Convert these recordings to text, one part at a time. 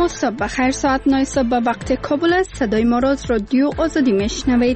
و صبح بخیر. ساعت 9 صبح به وقت کابل است. صدای ما را از رادیو آزادی میشنوید.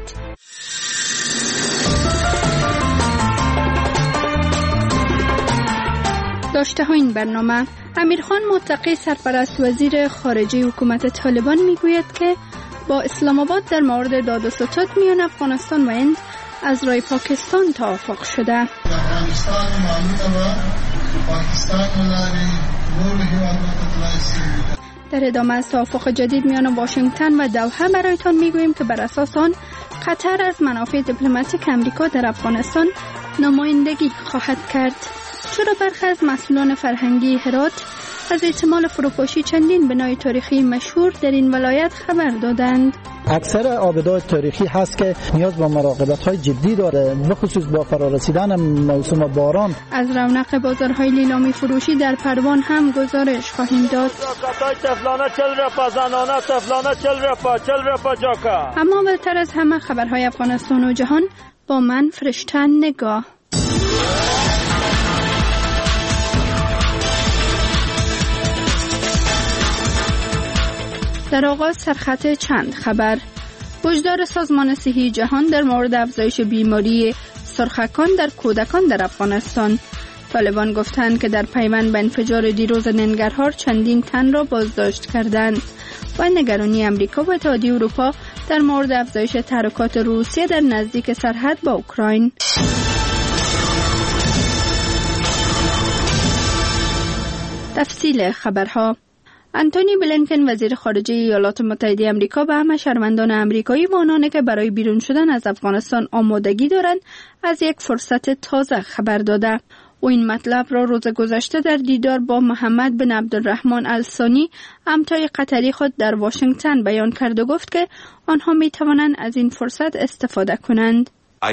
داشته ها این برنامه: امیرخان متقی سرپرست وزیر خارجه حکومت طالبان میگوید که با اسلام آباد در مورد داد و ستد میان افغانستان و هند از رای پاکستان توافق شده. افغانستان معلومه و پاکستان ولاری نور هیوادات. در ادامه از توافق جدید میان واشنگتن و دوحه برایتان میگوییم که بر اساس آن قطر از منافع دیپلماتیک امریکا در افغانستان نمایندگی خواهد کرد. چرا برخی از مسئولان فرهنگی هرات از احتمال فروپاشی چندین بنای تاریخی مشهور در این ولایت خبر دادند؟ اکثر آبادات تاریخی هست که نیاز به مراقبت‌های جدی داره، بخصوص با فرارسیدن موسم باران. از رونق بازارهای لیلامی فروشی در پروان هم گزارش خواهیم داد. اما بهتر از همه خبرهای افغانستان و جهان با من فرشته نگاه. در آغاز سرخط چند خبر. هشدار سازمان صحی جهان در مورد افزایش بیماری سرخکان در کودکان در افغانستان. طالبان گفتند که در پیوند به انفجار دیروز ننگرهار چندین تن را بازداشت کردند. و نگرانی امریکا و اتحادیه اروپا در مورد افزایش تحرکات روسیه در نزدیک سرحد با اوکراین. تفصیل خبرها. انتونی بلینکن وزیر خارجه ایالات متحده آمریکا به همه شهروندان آمریکایی و آنانی که برای بیرون شدن از افغانستان آمادگی دارند از یک فرصت تازه خبر داده. او این مطلب را روز گذشته در دیدار با محمد بن عبدالرحمن الثانی همتای قطری خود در واشنگتن بیان کرد و گفت که آنها می توانند از این فرصت استفاده کنند.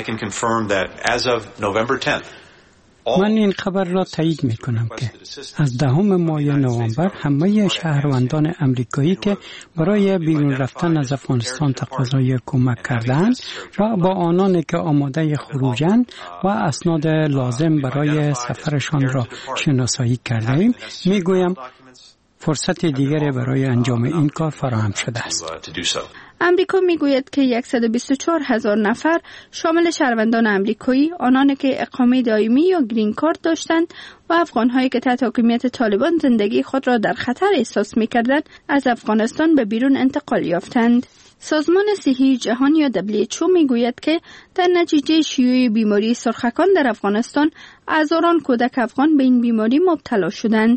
من این خبر را تایید می کنم که از 10 ماه نوامبر همه شهروندان امریکایی که برای بیرون رفتن از افغانستان تقاضای کمک کردند را با آنانی که آماده خروجند و اسناد لازم برای سفرشان را شناسایی کرده ایم می گویم فرصت دیگری برای انجام این کار فراهم شده است. امریکا میگوید که 124,000 نفر شامل شهروندان امریکایی، آنانی که اقامه دائمی یا گرین کارت داشتند و افغان‌هایی که تحت حکومت طالبان زندگی خود را در خطر احساس می‌کردند، از افغانستان به بیرون انتقال یافتند. سازمان صحی جهان یا WHO میگوید که در نتیجه شیوع بیماری سرخکان در افغانستان هزاران کودک افغان به این بیماری مبتلا شدند.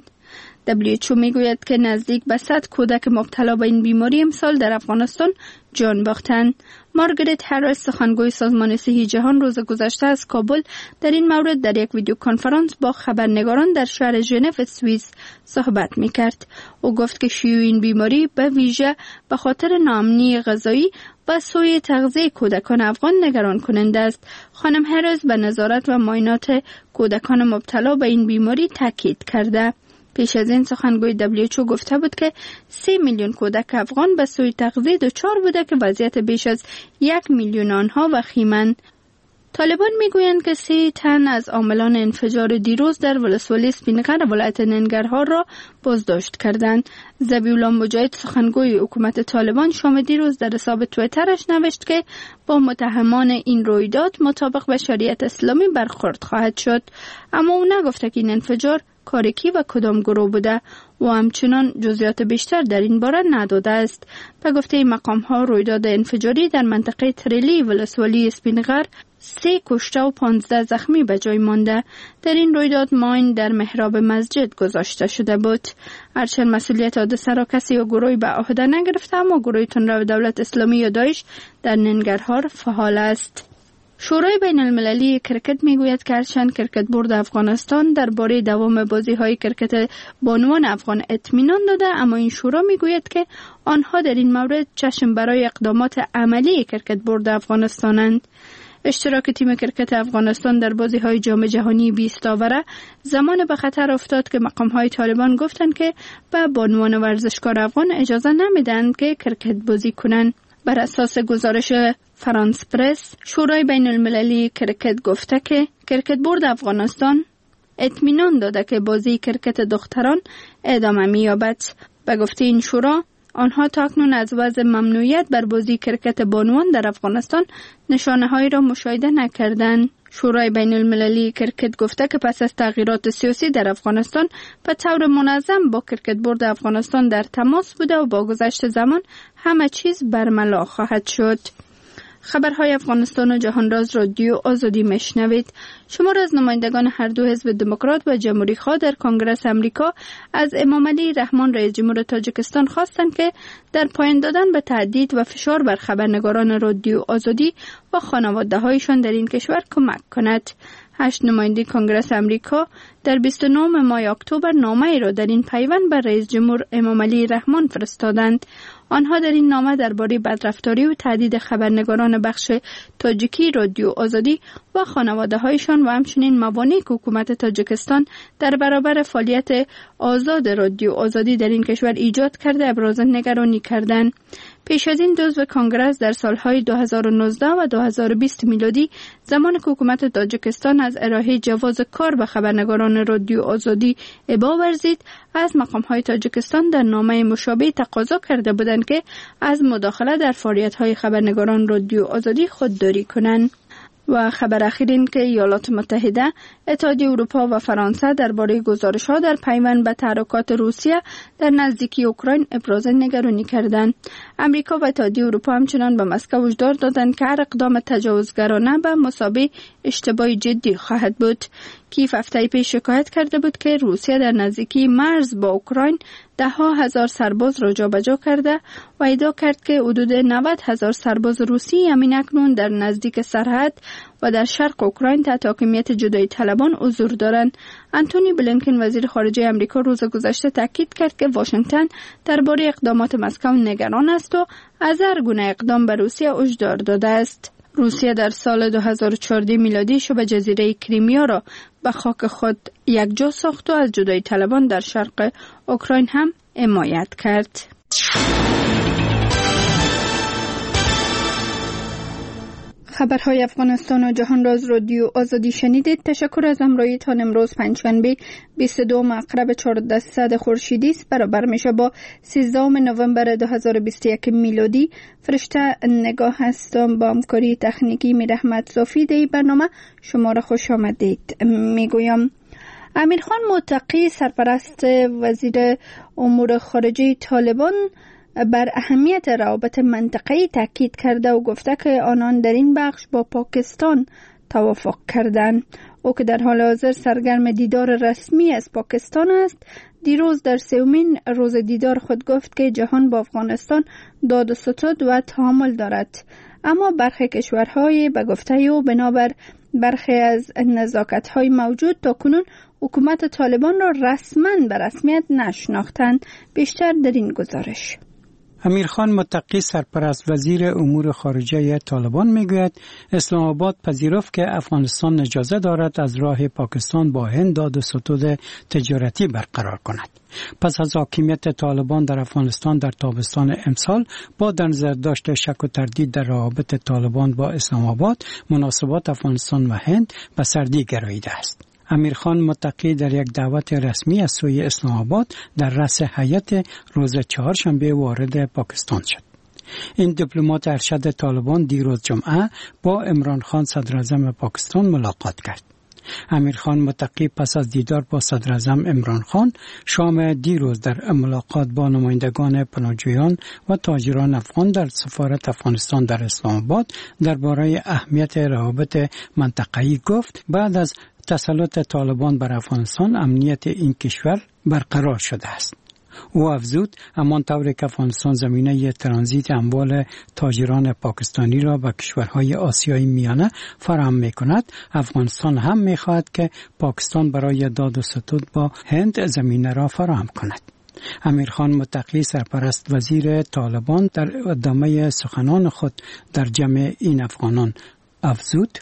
WHO میگوید که نزدیک به 100 کودک مبتلا به این بیماری امسال در افغانستان جان باختند. مارگرت هریس سخنگوی سازمان صحی جهان روز گذشته از کابل در این مورد در یک ویدیو کنفرانس با خبرنگاران در شهر ژنو سوئیس صحبت میکرد. او گفت که شیوع این بیماری به ویژه به خاطر ناامنی غذایی و سوء تغذیه کودکان افغان نگران کننده است. خانم هریس به نظارت و معاینات کودکان مبتلا به این بیماری تاکید کرده. پیش از این سخنگوی WHO گفته بود که 3 میلیون کودک افغان به سوء تغذیه دچار بوده که وضعیت بیش از 1 میلیون آنها وخیمند. طالبان میگویند که 3 تن از عاملان انفجار دیروز در ولسوالی سپینغر ولایت ننگرهار را بازداشت کردند. ذبیح‌الله مجاهد سخنگوی حکومت طالبان شام دیروز در حساب توییترش نوشت که با متهمان این رویداد مطابق به شریعت اسلامی برخورد خواهد شد، اما او نگفته که این انفجار کار کی و کدام گروه بوده و همچنان جزئیات بیشتر در این باره نداده است. به گفته مقام ها رویداد انفجاری در منطقه تریلی ولسوالی سپینغر 3 کشته و 15 زخمی به جای مانده. در این رویداد ماین در محراب مسجد گذاشته شده بود. هرچند مسئولیت حادثه را کسی یا گروهی به عهده نگرفته، اما گروه تندرو دولت اسلامی یا داعش در ننگرهار فعال است. شورای بین المللی کرکت میگوید که هرچند کرکت بورد افغانستان درباره دوام بازی‌های کرکت بانوان افغان اطمینان داده، اما این شورا میگوید که آنها در این مورد چشم برای اقدامات عملی کرکت بورد افغانستانند. اشتراک تیم کرکت افغانستان در بازی‌های جام جهانی 20 آوره زمان به خطر افتاد که مقام‌های طالبان گفتند که به بانوان ورزشکار افغان اجازه نمیدهند که کرکت بازی کنند. بر اساس گزارش فرانس پرس، شورای بین المللی کرکت گفته که کرکت بورد افغانستان اطمینان داده که بازی کرکت دختران ادامه می‌یابد. به گفته این شورا آنها تاکنون از وضع ممنوعیت بر بازی کرکت بانوان در افغانستان نشانه هایی را مشاهده نکردند. شورای بین المللی کرکت گفته که پس از تغییرات سیاسی در افغانستان به طور منظم با کرکت بورد افغانستان در تماس بوده و با گذشت زمان همه چیز برملا خواهد شد. خبرهای افغانستان و جهانراز رادیو آزادی میشنوید. شمار از نمایندگان هر دو حزب دموکرات و جمهوری خواه در کنگره امریکا از امام علی رحمان رئیس جمهور تاجیکستان خواستند که در پایان دادن به تهدید و فشار بر خبرنگاران رادیو آزادی و خانواده هایشان در این کشور کمک کند. 8 نماینده کنگره امریکا در 29 ماه اکتبر نامه‌ای را در این پیوند بر رئیس جمهور امام علی رحمان فرستادند. آنها در این نامه درباره بدرفتاری و تهدید خبرنگاران بخش تاجیکی رادیو آزادی و خانواده هایشان و همچنین موانعی که حکومت تاجیکستان در برابر فعالیت آزاد رادیو آزادی در این کشور ایجاد کرده ابراز نگرانی کردند. پیش از این عضو کنگره در سالهای 2019 و 2020 میلادی زمان که حکومت تاجیکستان از ارائه جواز کار به خبرنگاران رادیو آزادی ابا ورزید، از مقام‌های تاجیکستان در نامه مشابه تقاضا کرده بودند که از مداخله در فعالیت‌های خبرنگاران رادیو آزادی خودداری کنند. و خبر اخیر این که ایالات متحده، اتحادیه اروپا و فرانسه درباره گزارش‌ها در پیوند به تحرکات روسیه در نزدیکی اوکراین ابراز نگرانی کردند. امریکا و اتحادیه اروپا همچنان به مسکو هشدار دادند که هر اقدام تجاوزگرانه به مثابه اشتباه جدی خواهد بود. کیف هفته پیش شکایت کرده بود که روسیه در نزدیکی مرز با اوکراین 10,000 سرباز را جابجا کرده و ادعا کرد که حدود 90,000 سرباز روسی همین اکنون در نزدیک سرحد و در شرق اوکراین تحت حاکمیت جدایی طلبان حضور دارند. آنتونی بلینکن وزیر خارجه آمریکا روز گذشته تاکید کرد که واشنگتن درباره اقدامات مسکو نگران است و از هر گونه اقدام به روسیه هشدار داده است. روسیه در سال 2014 میلادی شبه جزیره کریمیا را به خاک خود یکجا ساخت و از جدایی طلبان در شرق اوکراین هم حمایت کرد. خبرهای افغانستان و جهانراز رادیو آزادی شنیدید. تشکر از همراهیتان. امروز پنجشنبه 22 مقرب 1400 خورشیدی است، برابر میشه با 13 نوامبر 2021 میلادی. فرشته نگاه هستم با همکاری تکنیکی میرحمت صافی. دی برنامه شما را خوش آمدید میگویم. امیرخان متقی سرپرست وزیر امور خارجه طالبان بر اهمیت روابط منطقه‌ای تاکید کرده و گفته که آنان در این بخش با پاکستان توافق کردند. او که در حال حاضر سرگرم دیدار رسمی از پاکستان است، دیروز در 3مین روز دیدار خود گفت که جهان با افغانستان داد و ستد و تعامل دارد، اما برخی کشورهای به گفته او بنابر برخی از نزاکت‌های موجود تاکنون حکومت طالبان را رسما به رسمیت نشناختند. بیشتر در این گزارش. امیرخان متقی سرپرست وزیر امور خارجه طالبان میگوید اسلام آباد پذیرفت که افغانستان اجازه دارد از راه پاکستان با هند داد و ستد تجارتی برقرار کند. پس از حاکمیت طالبان در افغانستان در تابستان امسال با در نظر داشت شک و تردید در روابط طالبان با اسلام آباد، مناسبات افغانستان و هند به سردی گراییده است. امیرخان متقی در یک دعوت رسمی از سوی اسلام آباد در رأس هیئت روز چهارشنبه وارد پاکستان شد. این دیپلمات ارشد طالبان دیروز جمعه با عمران خان صدر اعظم پاکستان ملاقات کرد. امیرخان متقی پس از دیدار با صدر اعظم عمران خان شام دیروز در ملاقات با نمایندگان پناهجویان و تاجران افغان در سفارت افغانستان در اسلام آباد درباره اهمیت روابط منطقه‌ای گفت. بعد از تسلط طالبان بر افغانستان امنیت این کشور برقرار شده است. او افزود همان طوری که افغانستان زمینه ترانزیت اموال تاجران پاکستانی را به کشورهای آسیای میانه فراهم می‌کند، افغانستان هم می‌خواهد که پاکستان برای داد و ستد با هند زمینه را فراهم کند. امیرخان متقی سرپرست وزیر طالبان در ادامه سخنان خود در جمع این افغانان افزود: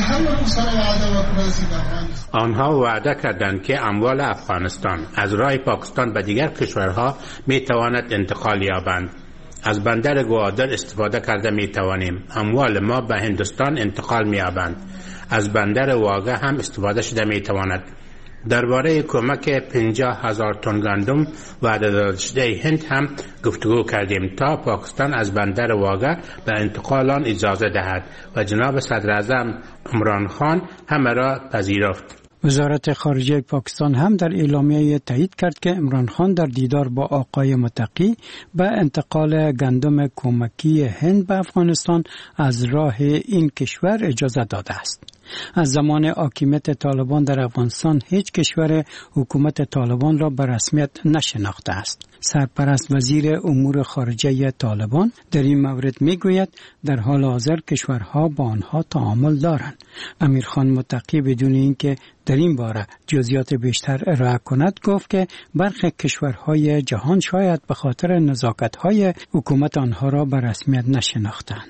آنها وعده کردند که اموال افغانستان از راه پاکستان به دیگر کشورها می تواند انتقال یابند. از بندر گوادر استفاده کرده می توانیم اموال ما به هندوستان انتقال می یابند. از بندر واگه هم استفاده شده می تواند. درباره کمک 50,000 تن گندم وعده داده شده هند هم گفتگو کردیم تا پاکستان از بندر واگه به انتقال آن اجازه دهد و جناب صدر اعظم عمران خان همه را پذیرفت. وزارت خارجه پاکستان هم در اعلامیه تایید کرد که عمران خان در دیدار با آقای متقی به انتقال گندم کمکی هند به افغانستان از راه این کشور اجازه داده است. از زمان حاکمیت طالبان در افغانستان هیچ کشور حکومت طالبان را به رسمیت نشناخته است. سرپرست وزیر امور خارجه طالبان در این مورد میگوید در حال حاضر کشورها با آنها تعامل دارند. امیرخان متقی بدون اینکه در این باره جزئیات بیشتر ارائه کند گفت که برخی کشورهای جهان شاید به خاطر نزاکت‌های حکومت آنها را به رسمیت نشناختند.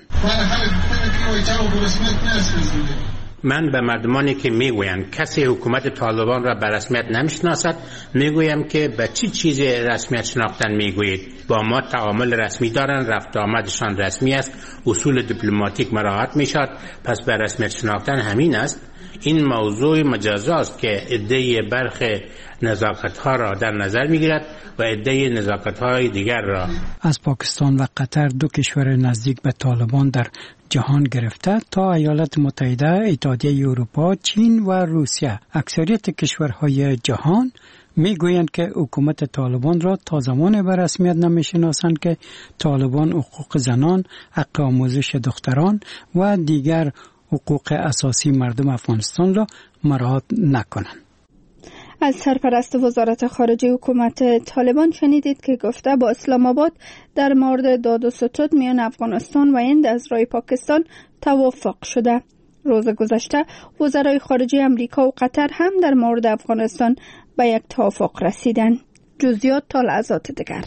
من به مردمانی که میگویند کسی حکومت طالبان را به رسمیت نمیشناسد میگویم که به چی چیز رسمیت شناختن میگویید؟ با ما تعامل رسمی دارند، رفت آمدشان رسمی است، اصول دیپلماتیک مراعات میشد، پس به رسمیت شناختن همین است. این موضوع مجاز است که عده برخ نزاکت‌ها را در نظر می‌گیرد و عده نزاکت‌های دیگر را. از پاکستان و قطر دو کشور نزدیک به طالبان در جهان گرفته تا ایالات متحده، اتحادیه اروپا، چین و روسیه، اکثریت کشورهای جهان میگویند که حکومت طالبان را تا زمان به رسمیت نمیشناسند که طالبان حقوق زنان، حق آموزش دختران و دیگر حقوق اساسی مردم افغانستان را مراعات نکنند. از سرپرست وزارت خارجه حکومت طالبان شنیدید که گفته با اسلام آباد در مورد داد و ستد میان افغانستان و هند از راه پاکستان توافق شده. روز گذشته وزرای خارجه امریکا و قطر هم در مورد افغانستان به یک توافق رسیدند. جزئیات تا لحظات دیگر.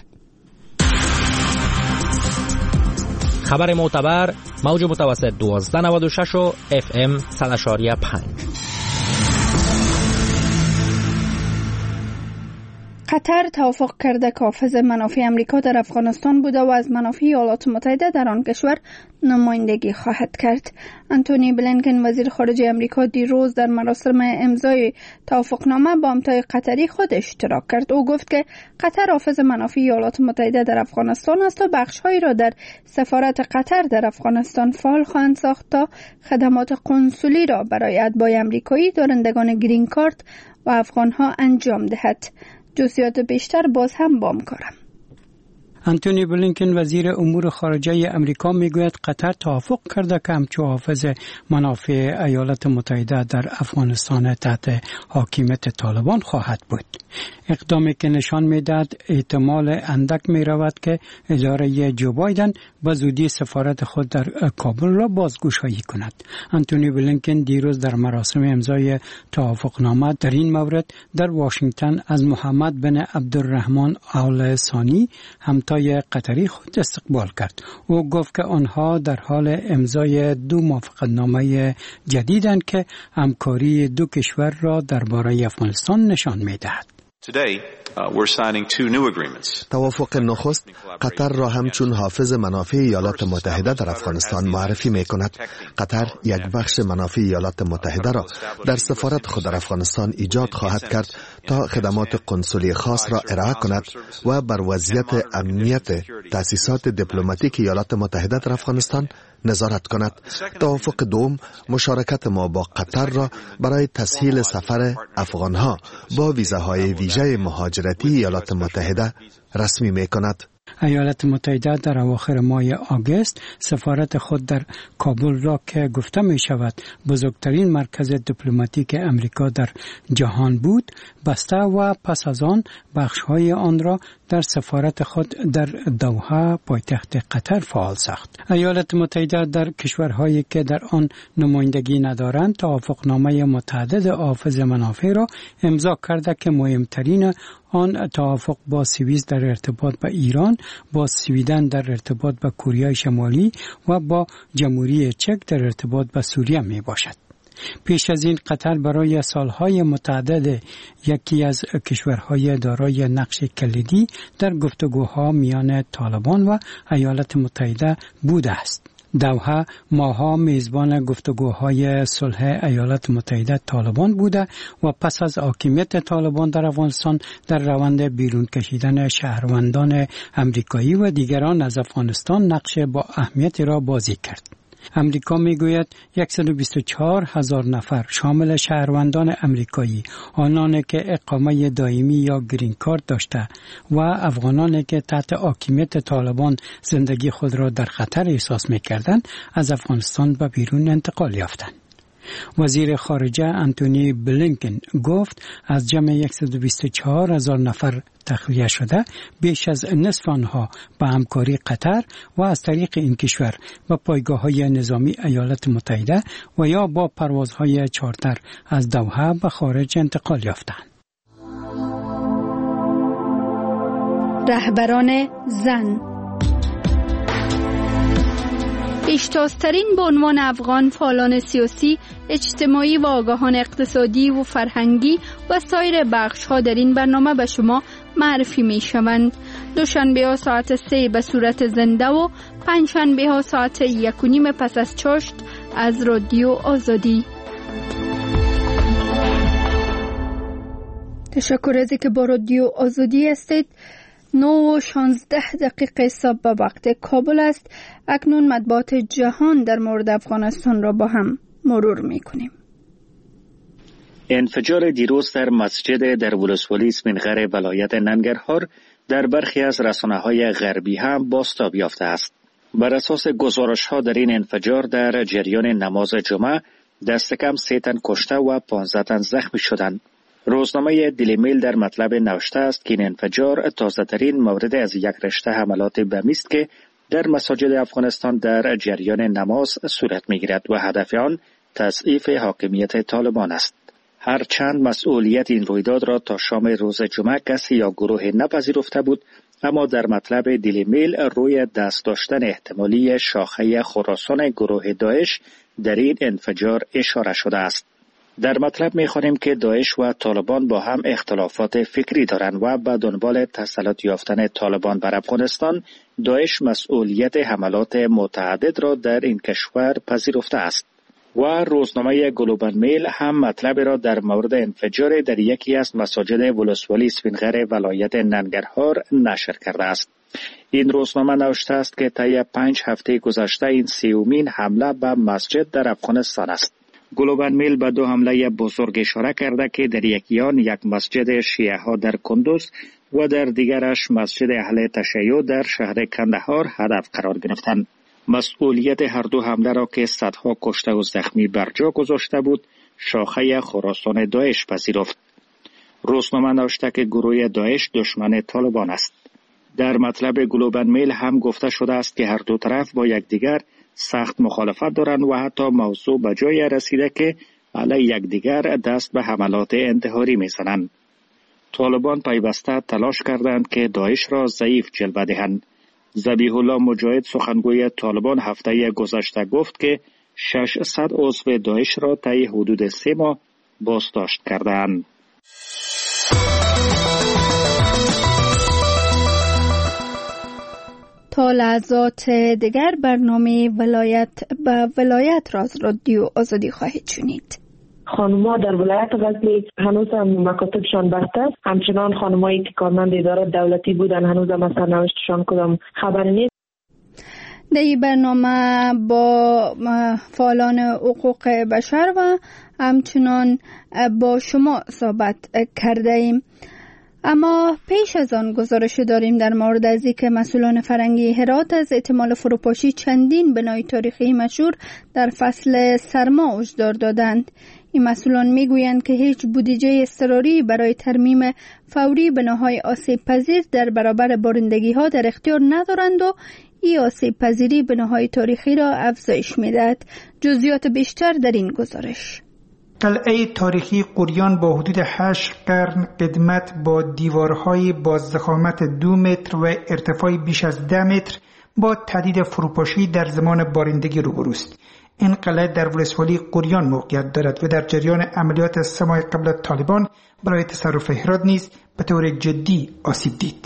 خبر معتبر موج متوسط 1296 و FM 100.5. قطر توافق کرده که حافظ منافع امریکا در افغانستان بوده و از منافع ایالات متحده در آن کشور نمایندگی خواهد کرد. آنتونی بلینکن وزیر خارجه امریکا دیروز در مراسم امضای توافقنامه با همتای قطری خود اشتراک کرد. او گفت که قطر حافظ منافع ایالات متحده در افغانستان است و بخش‌هایی را در سفارت قطر در افغانستان فعال خواهند ساخت تا خدمات قنسولی را برای اتباع امریکایی دارندگان گرین کارت و افغان‌ها انجام دهد. جزئیات بیشتر باز هم با همکارم. آنتونی بلینکن وزیر امور خارجه امریکا میگوید قطر توافق کرده که همچو حافظ منافع ایالات متحده در افغانستان تحت حاکمیت طالبان خواهد بود. اقدامی که نشان میدهد احتمال اندک می رود که اداره جو بایدن به زودی سفارت خود در کابل را بازگشایی کند. آنتونی بلینکن دیروز در مراسم امضای توافقنامه در این مورد در واشنگتن از محمد بن عبدالرحمن آل ثانی همتای قطری خود استقبال کرد. او گفت که آنها در حال امضای دو موافقتنامه جدیدند که همکاری دو کشور را درباره افغانستان نشان میدهد. توافق نخست قطر را همچون حافظ منافع ایالات متحده در افغانستان معرفی می کند. قطر یک بخش منافع ایالات متحده را در سفارت خود در افغانستان ایجاد خواهد کرد تا خدمات قنسولی خاص را ارائه کند و بر وضعیت امنیت تأسیسات دیپلماتیک ایالات متحده در افغانستان نظارت کند. توافق دوم مشارکت ما با قطر را برای تسهیل سفر افغانها با ویزاهای ویژه مهاجرتی ایالات متحده رسمی می کند. ایالات متحده در اواخر ماه آگوست سفارت خود در کابل را که گفته می شود بزرگترین مرکز دیپلماتیک امریکا در جهان بود بسته و پس از آن بخش‌های آن را در سفارت خود در دوحه پایتخت قطر فعال ساخت. ایالات متحده در کشورهایی که در آن نمایندگی ندارند توافقنامه متعدد حافظ منافع را امضا کرده که مهمترین آن توافق با سوئیس در ارتباط با ایران، با سویدن در ارتباط با کره شمالی و با جمهوری چک در ارتباط با سوریه می باشد. پیش از این قطر برای سالهای متعدد یکی از کشورهای دارای نقش کلیدی در گفتگوها میان طالبان و ایالات متحده بوده است. دوحه ماها میزبان گفتگوهای صلح ایالات متحده طالبان بوده و پس از حاکمیت طالبان در افغانستان در روند بیرون کشیدن شهروندان امریکایی و دیگران از افغانستان نقش با اهمیتی را بازی کرد. امریکا میگوید 124,000 نفر شامل شهروندان امریکایی، آنانی که اقامه دائمی یا گرین کارت داشته و افغانانی که تحت حاکمیت طالبان زندگی خود را در خطر احساس میکردند از افغانستان به بیرون انتقال یافتند. وزیر خارجه انتونی بلینکن گفت از جمع 124,000 نفر تخلیه شده، بیش از نصف آنها با همکاری قطر و از طریق این کشور به پایگاه‌های نظامی ایالات متحده و یا با پروازهای چارتر از دوحه به خارج انتقال یافتند. رهبران زن پیشتازترین به عنوان افغان فعالان سیاسی، اجتماعی و آگاهان اقتصادی و فرهنگی و سایر بخش‌ها در این برنامه به شما معرفی می‌شوند. دوشنبه‌ها ساعت 3 به صورت زنده و پنجشنبه‌ها ساعت 1:30 پس از چاشت از رادیو آزادی. تشکر از اینکه با رادیو آزادی هستید. 9:16 صبح به وقت کابل است. اکنون مطبوعات جهان در مورد افغانستان را با هم مرور می‌کنیم. انفجار دیروز در مسجد در ولسوالی سپینغر ولایت ننگرهار در برخی از رسانه‌های غربی هم بازتاب یافته است. بر اساس گزارش‌ها در این انفجار در جریان نماز جمعه دست کم 3 تن کشته و 15 تن زخمی شدند. روزنامه دیلی میل در مطلب نوشته است که این انفجار تازه‌ترین مورد از یک رشته حملات بمی است که در مساجد افغانستان در جریان نماز صورت می‌گیرد و هدف آن تضعیف حاکمیت طالبان است. هرچند مسئولیت این رویداد را تا شام روز جمعه کسی یا گروه نپذیرفته بود، اما در مطلب دیلی میل روی دست داشتن احتمالی شاخه خراسان گروه داعش در این انفجار اشاره شده است. در مطلب می‌خوانیم که داعش و طالبان با هم اختلافات فکری دارند و به دنبال تسلط یافتن طالبان بر افغانستان، داعش مسئولیت حملات متعدد را در این کشور پذیرفته است. و روزنامه گلوبال میل هم مطلب را در مورد انفجار در یکی از مساجد ولسوالی سپینغر ولایت ننگرهار نشر کرده است. این روزنامه نوشته است که طی 5 هفته گذشته این 30مین حمله به مسجد در افغانستان است. گلوبال میل به 2 حمله بزرگ اشاره کرده که در یکی آن یک مسجد شیعه ها در کندوز و در دیگرش مسجد اهل تشیع در شهر کندهار هدف قرار گرفتند. مسئولیت هر دو حمله را که صدها کشته و زخمی بر جا گذاشته بود، شاخه خراسان داعش پذیرفت. روزنامه نوشته که گروه داعش دشمن طالبان است. در مطلب گلوبال میل هم گفته شده است که هر دو طرف با یکدیگر سخت مخالفت دارند و حتی موضوع به جای رسیده که علیه یکدیگر دست به حملات انتحاری میزنند. طالبان پیوسته تلاش کردند که داعش را ضعیف جلوه دهند. ذبیح الله مجاهد سخنگوی طالبان هفته گذشته گفت که 600 عضو داعش را طی حدود 3 ماه بازداشت کردند. تا لحظات دیگر برنامه ولایت را از رادیو آزادی خواهید شنید. خانم‌ها در ولایت غزنی هنوز هم مکاتبشان بسته است. همچنان خانمایی که کارمند اداره دولتی بودن هنوز هم از سرنوشتشان کدام خبری نیست. در این برنامه با فعالان حقوق بشر و همچنان با شما صحبت کرده ایم. اما پیش از آن گزارش داریم در مورد از اینکه مسئولان فرهنگی هرات از احتمال فروپاشی چندین بنای تاریخی مشهور در فصل سرما هشدار دادند. این مسئولان میگویند که هیچ بودجه اضطراری برای ترمیم فوری بناهای آسیب پذیر در برابر بارندگی ها در اختیار ندارند و این آسیب پذیری بناهای تاریخی را افزایش میدهد. جزئیات بیشتر در این گزارش. قلعه تاریخی قریان با حدود 8 قرن قدمت با دیوارهای با ضخامت 2 متر و ارتفاع بیش از 10 متر با تهدید فروپاشی در زمان بارندگی روبروست. این قلعه در ولسوالی قریان موقعیت دارد و در جریان عملیات 3 ماه قبل طالبان برای تصرف هرات نیز به طور جدی آسیب دید.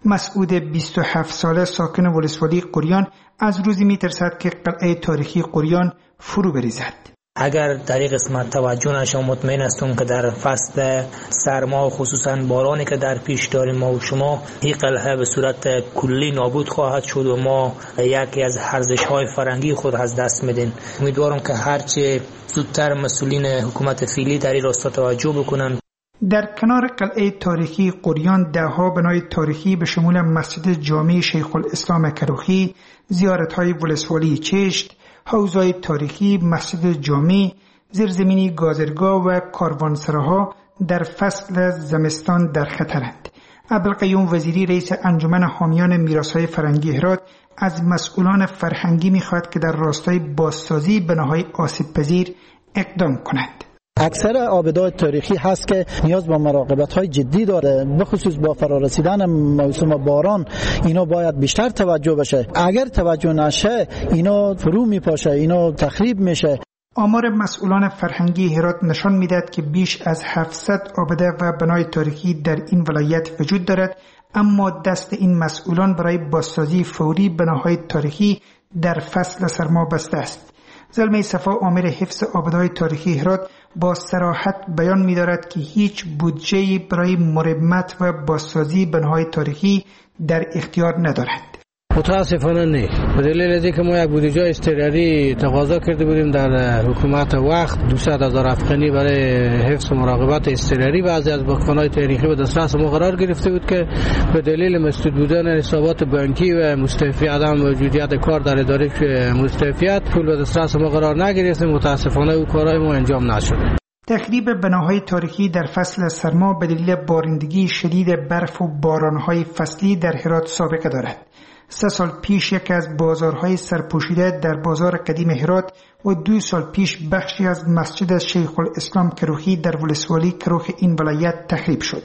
مسعود 27 ساله ساکن ولسوالی قریان از روزی میترسد که قلعه تاریخی قریان فرو بریزد. اگر در این قسمت توجه نشه مطمئن هستم که در فصل سرما و خصوصا بارانی که در پیش داریم ما و شما این قلعه به صورت کلی نابود خواهد شد و ما یکی از ارزش‌های فرهنگی خود از دست میدیم. امیدوارم که هرچه زودتر مسئولین حکومت فعلی در این راستا توجه بکنن. در کنار قلعه تاریخی قریان دهها بنای تاریخی به شمول مسجد جامع شیخ الاسلام کروخی، زیارت‌های ولسوالی چشت، حوض‌های تاریخی، مسجد جامع، زیرزمینی گازرگاه و کاروانسراها در فصل زمستان در خطرند. عبدالقیوم وزیری رئیس انجمن حامیان میراث‌های فرهنگی هرات از مسئولان فرهنگی می‌خواهد که در راستای بازسازی بناهای آسیب‌پذیر اقدام کنند. اکثر آبدهای تاریخی هست که نیاز به مراقبت‌های جدی داره، به خصوص با فرارسیدن موسم باران اینا باید بیشتر توجه بشه. اگر توجه نشه اینا فرو میپاشه، اینا تخریب میشه. آمار مسئولان فرهنگی هرات نشان میدهد که بیش از 700 آبده و بنای تاریخی در این ولایت وجود دارد، اما دست این مسئولان برای بازسازی فوری بناهای تاریخی در فصل سرما بسته است. زلمه صفا آمر حفظ آبدهای تاریخی هرات با صراحت بیان می‌دارد که هیچ بودجه‌ای برای مرمت و بازسازی بناهای تاریخی در اختیار ندارد. متاسفانه نه. به دلیل از اینکه ما یک بودجه اضطراری تقاضا کرده بودیم در حکومت وقت 200,000 افغانی برای حفظ و مراقبت اضطراری بعضی از بخارهای تاریخی به دسترس ما قرار گرفته بود که به دلیل مسدود بودن حسابات بانکی و مستعفی عدم موجودیت کار در اداره مستعفیت پول به دسترس ما قرار نگرفت. متاسفانه او کارهای ما انجام نشد. تخریب بناهای تاریخی در فصل سرما به دلیل بارندگی شدید برف و بارانهای فصلی در هرات سابقه دارد. 3 سال پیش یکی از بازارهای سرپوشیده در بازار قدیم هرات و 2 سال پیش بخشی از مسجد شیخ الاسلام کروخی در ولسوالی کروخ این ولایت تخریب شد.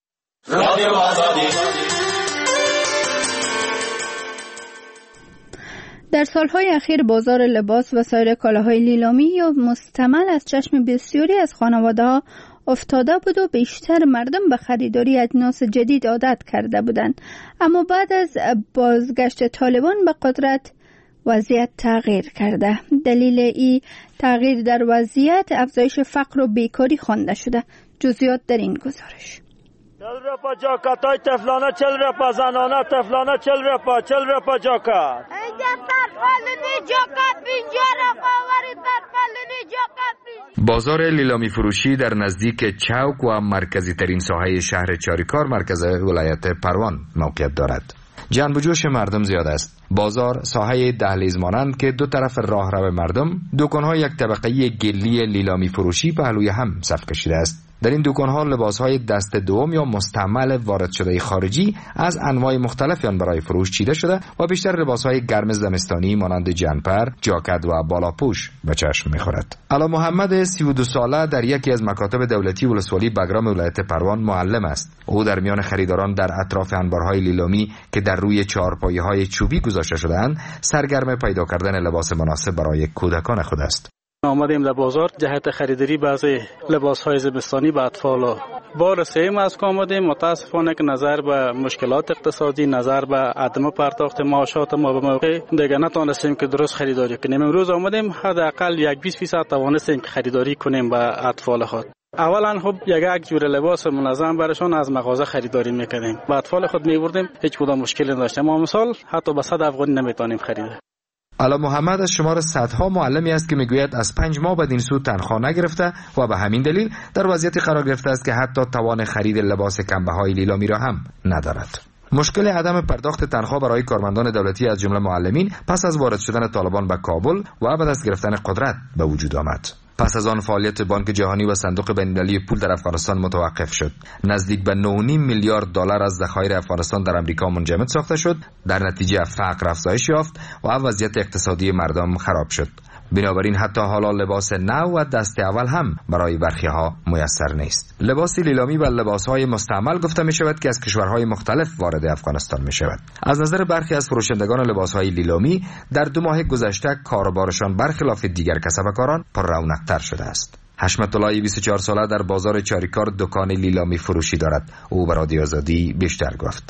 در سالهای اخیر بازار لباس و سایر کالاهای لیلامی یا مستعمل از چشم بسیاری از خانواده‌ها افتاده بود و بیشتر مردم به خریداری اجناس جدید عادت کرده بودند. اما بعد از بازگشت طالبان به قدرت وضعیت تغییر کرده. دلیل این تغییر در وضعیت افزایش فقر و بیکاری خوانده شده. جزئیات در این گزارش. 40 رپا جاکتای تفلانه 40 رپا زنانه تفلانه 40 رپا 40 رپا جاکت. اینجا ترفلنی جاکت 50 رپا وری ترفلنی جاکت. بازار لیلامی فروشی در نزدیک چوک و مرکزی ترین ساحه شهر چاریکار مرکز ولایت پروان موقعیت دارد. جنب و جوش مردم زیاد است. بازار ساحه دهلیز مانند که دو طرف راهرو مردم دکان‌های یک طبقه‌ای گلی لیلامی فروشی پهلوی هم صف کشیده است. در این دکان‌ها لباس‌های دست دوم یا مستعمل وارد شده خارجی از انواع مختلفی آن برای فروش چیده شده و بیشتر لباس‌های گرم زمستانی مانند جنپر، جاکت و بالاپوش به چشم می‌خورد. علا محمد 32 ساله در یکی از مکاتب دولتی ولسوالی بگرام ولایت پروان معلم است. او در میان خریداران در اطراف انبارهای لیلامی که در روی چهارپایه‌های چوبی گذاشته شده‌اند، سرگرم پیدا کردن لباس مناسب برای کودکان خود است. آمدیم در بازار جهت خریداری بعضی لباس‌های زمستانی به اطفال. بار سوم از که آمدیم متاسفانه که نظر به مشکلات اقتصادی، نظر به عدم پرداخت معاشات ما به موقع دیگه نتونستیم که درست خریداری کنیم. امروز آمدیم حداقل 20% توانستیم که خریداری کنیم به اطفال خود. اولا خب یک جور لباس منظم برشون از مغازه خریداری میکنیم. به اطفال خود میبردیم هیچ کدام مشکلی نداشتیم. ما مثال حتی به 100 افغانی نمیتونیم خرید. علا محمد از شمار صدها معلمی است که میگوید از 5 ماه بدین سو تنخواه نگرفته و به همین دلیل در وضعیتی قرار گرفته است که حتی توان خرید لباس کمبه‌های لیلامی را هم ندارد. مشکل عدم پرداخت تنخواه برای کارمندان دولتی از جمله معلمین پس از وارد شدن طالبان به کابل و به دست گرفتن قدرت به وجود آمد. پس از آن فعالیت بانک جهانی و صندوق بین‌المللی پول در افغانستان متوقف شد. نزدیک به 9.5 میلیارد دلار از ذخایر افغانستان در امریکا منجمد ساخته شد. در نتیجه فقر افزایش یافت و وضعیت اقتصادی مردم خراب شد. بنابراین حتی حالا لباس نو و دست اول هم برای برخی ها میسر نیست. لباس لیلامی و لباس‌های مستعمل گفته می شود که از کشورهای مختلف وارد افغانستان می شود. از نظر برخی از فروشندگان لباس‌های لیلامی در 2 ماه گذشته کاروبارشان برخلاف دیگر کسبکاران پر رونق‌تر شده است. حشمت الله 24 ساله در بازار چاریکار دکان لیلامی فروشی دارد. او به رادیو آزادی بیشتر گفت.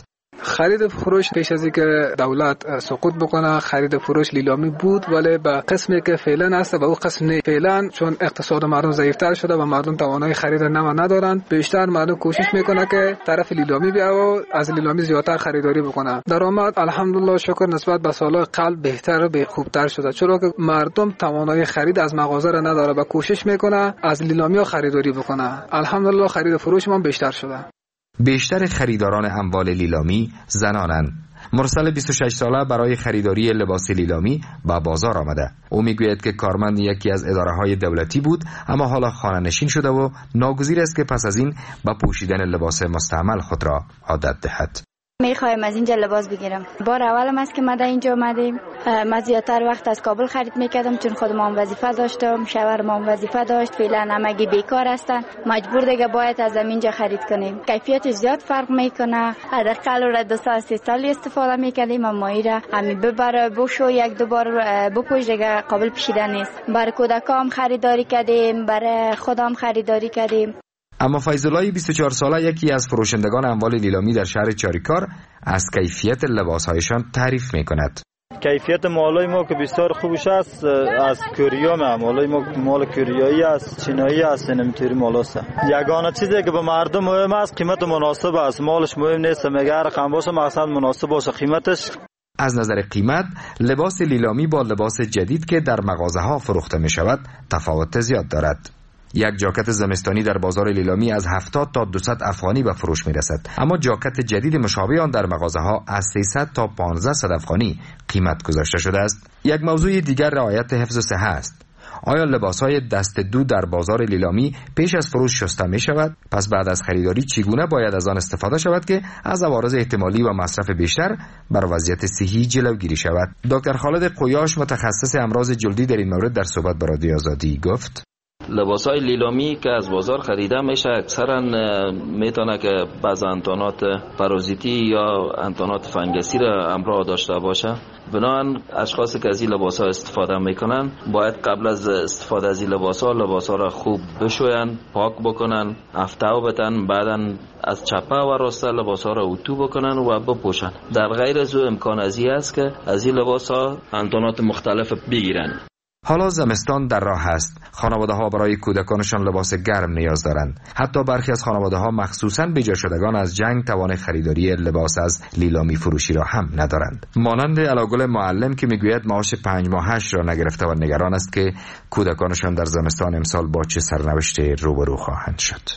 خرید فروش پیش از اینکه دولت سقوط بکنه خرید فروش لیلامی بود، ولی به قسمی که فعلا هست و اون قسم نه فعلا، چون اقتصاد مردم ضعیف‌تر شده و مردم توانایی خرید نو ندارن، بیشتر مردم کوشش میکنه که طرف لیلامی بیا و از لیلامی زیادتر خریداری بکنه. درآمد الحمدلله شکر نسبت به سال‌های قبل بهتر و خوبتر شده، چرا که مردم توانایی خرید از مغازه را نداره و کوشش میکنه از لیلامی خریداری بکنه. الحمدلله خرید فروش ما بیشتر شده. بیشتر خریداران اموال لیلامی زنانند. مرسل 26 ساله برای خریداری لباس لیلامی به بازار آمده. او میگوید که کارمند یکی از اداره‌های دولتی بود، اما حالا خانه نشین شده و ناگزیر است که پس از این به پوشیدن لباس مستعمل خود را عادت دهد. میخوایم از اینجا لباس بگیرم. بار اولم است که ما در اینجا آمدیم. من زیادتر وقت از کابل خرید میکردم چون خودم هم وظیفه داشتم، شوهرم هم وظیفه داشت. فعلا همگی بیکار هستن، مجبور دیگه باید از اینجا خرید کنیم. کیفیت زیاد فرق میکنه. حداقل را 2 سال 3 سال استفاده میکردیم، اما ایرا همین ببره بوشو یک دو بار بپوش دیگه قابل پوشیدن نیست. برای کودکام خریداری کردیم، برای خودم خریداری کردیم. اما فیض‌الله 24 ساله یکی از فروشندگان اموال لیلامی در شهر چاریکار از کیفیت لباسهایشان تعریف می‌کند. کیفیت مالای ما که بسیار خوبش است، از کوریا مالای ما مال کوریایی است، چینایی است، نمیتونی مال است. یگانه چیزی که به مردم مهم است قیمت مناسب است. مالش مهم نیست، مگر رقم باشه مقصد مناسب باشه قیمتش. از نظر قیمت لباس لیلامی با لباس جدید که در مغازه‌ها فروخته می‌شود تفاوت زیاد دارد. یک جاکت زمستانی در بازار لیلامی از 70 تا 200 افغانی به فروش میرسد، اما جاکت جدید مشابه آن در مغازه‌ها از 300 تا 1500 افغانی قیمت گذاشته شده است. یک موضوع دیگر رعایت حفظ صحه است. آیا لباس‌های دست دو در بازار لیلامی پیش از فروش شسته می شود؟ پس بعد از خریداری چگونه باید از آن استفاده شود که از عوارض احتمالی و مصرف بیشتر بر وضعیت صحی جلوگیری شود؟ دکتر خالد قویاش متخصص امراض جلدی در این مورد در صحبت با رادیو آزادی گفت: لباسای لیلامی که از بازار خریده میشه اکثرا میتونه که بعض انتانات پارازیتی یا انتانات فنگسی را همراه داشته باشه. بنابراین اشخاصی که از این لباسا استفاده میکنن باید قبل از استفاده از این لباسا را خوب بشوین، پاک بکنن، افتاو بتن، بعداً از چپه و راسته لباسا را اتو بکنن و بپوشن. در غیر از او امکان ازی است که از این لباسا انتانات مختلف بگیرن. حالا زمستان در راه است. خانواده‌ها برای کودکانشان لباس گرم نیاز دارند. حتی برخی از خانواده‌ها مخصوصاً بیجا شدگان از جنگ توان خریداری لباس از لیلامی فروشی را هم ندارند. مانند علاگل معلم که میگوید معاش 5 ماهش را نگرفته و نگران است که کودکانشان در زمستان امسال با چه سرنوشتی روبرو خواهند شد.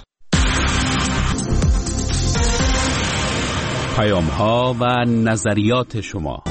پیام‌ها و نظریات شما.